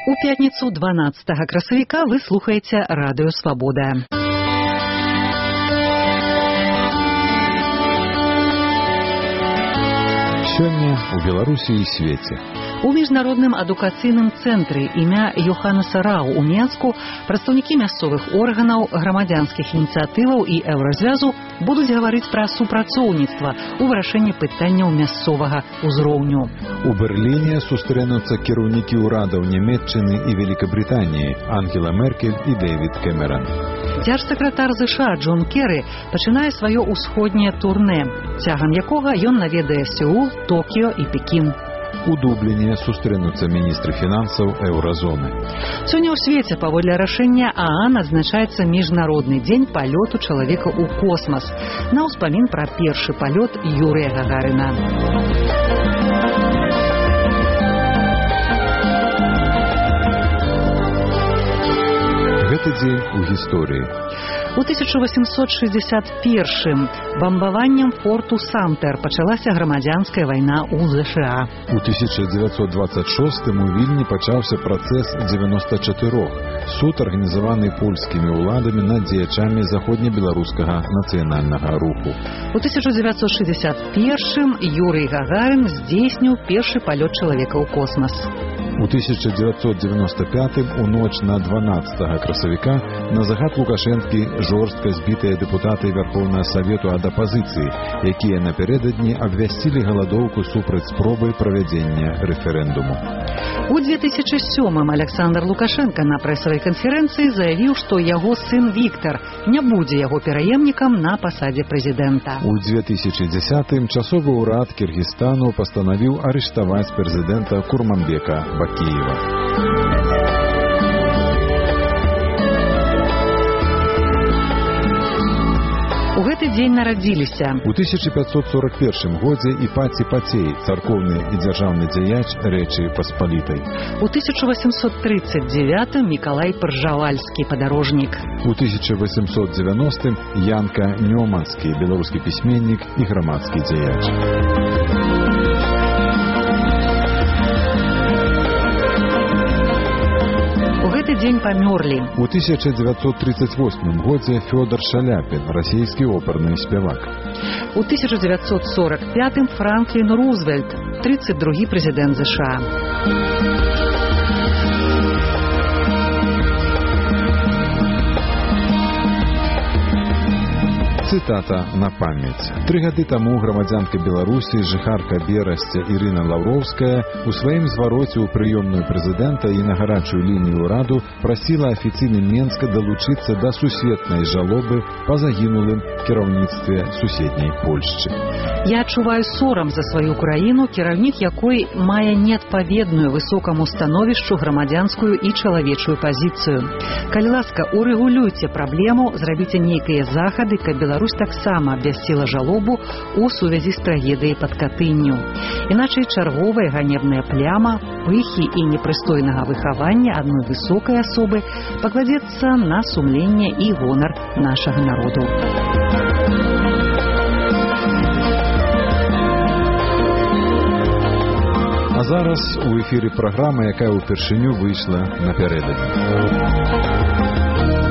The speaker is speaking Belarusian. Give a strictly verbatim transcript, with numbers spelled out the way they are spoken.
У пятніцу дванаццатага красавіка вы слухаеце радыё «Свабода». Сёння у Беларусі і свеце. У міжнародным адукацыйным цэнтры імя Йоханнеса Рау у Менску прадстаўнікі мясцовых органаў, грамадзянскіх ініцыятываў і еўразвязу будуць гаварыць пра супрацоўніцтва ў вырашэнні пытанняў мясцовага ўзроўню. У Берліне сустрэнуцца кіраўнікі ўрадаў Нямецчыны і Великабрытаніі Ангела Меркель і Дэвід Кэмеран. Дзяржсакратар ЗША Джон Керры пачынае сваё ўсходняе турнэ, цягам якога ён наведае Сеул, Токіо і Пекін. У Дубліне сустрэнуцца міністры фінансаў еўразоны. Сёння ў свеце паводле рашэння ААН адзначаецца міжнародны дзень палёту чалавека ў космас на ўспамін пра першы палёт Юрыя Гагарына. Гэты дзень у гісторыі. У тысяча восемьсот шестьдесят первым бамбаваннем форту Самтер пачалася грамадзянская вайна ў ЗША. У тысяча дзевяцьсот двадцать шостым у Вільні пачаўся працэс дзевяноста чатырох, суд арганізаваны польскімі ўладамі над дзеячамі заходнебеларускага нацыянальнага руху. У тысяча дзевяцьсот шестьдесят первым Юрый Гагарин здзейсніў першы палёт чалавека ў космас. У тысяча дзевяцьсот девяносто пятым у ноч на дванаццатага красавіка на загад Лукашэнкі жорстка збітыя дэпутаты Вярхоўнага Савету ад апазіцыі, якія напярэдадні абвясцілі галадоўку супраць спробы правядзення рэферэндуму. У две тысячи сёмым Александр Лукашенко на прэсавай канферэнцыі заявіў, што яго сын Віктор не будзе яго пераемнікам на пасадзе прэзідэнта. У две тысячи дзесятым часовы ўрад Кіргізстану пастанавіў арыштаваць прэзідэнта Курманбека Бакіева. У гэты дзень нарадзіліся у тысяча пятьсот сорок первым годзе Іпаці Пацей, царкоўны і дзяржаўны дзеяч Рэчы Паспалітай. У тысяча восемьсот тридцать девятым Мікалай Пржавальскі, падарожнік. У тысяча восемьсот девяностым Янка Нёманскі, беларускі пісьменнік і грамадскі дзеяч. Дзень памёрлі. У тысяча девятьсот тридцать восьмым годзе Фёдор Шаляпін, расійскі оперны спявак. У тысяча девятьсот сорок пятым Франклін Рузвельт, тридцать другі прэзідэнт ЗША. Цытата на памяць. Тры гады таму грамадзянка Беларусі, жыхарка Берасця Ірына Лаўроўская у сваім звароце ў прыёмную прэзідэнта і на гарачую лінію ўраду прасіла афіцыйна Менска далучыцца да сусветнай жалобы па загінулым кіраўніцтве суседняй Польшчы. Я адчуваю сорам за сваю краіну, кіраўнік якой мае неадпаведную высокаму становішчу грамадзянскую і чалавечую пазіцыю. Калі ласка, урэгулюйце праблему, зрабіце нейкія захады, каб Беларусь таксама абвясціла жалобу ў сувязі з трагедыяй пад Катынню. Іначай чарговая ганебная пляма, пыхі і непрыстойнага выхавання адной высокай асобы пакладзецца на сумленне і гонар нашага народу. А зараз у эфіры праграма, якая ўпершыню выйшла напярэдадні.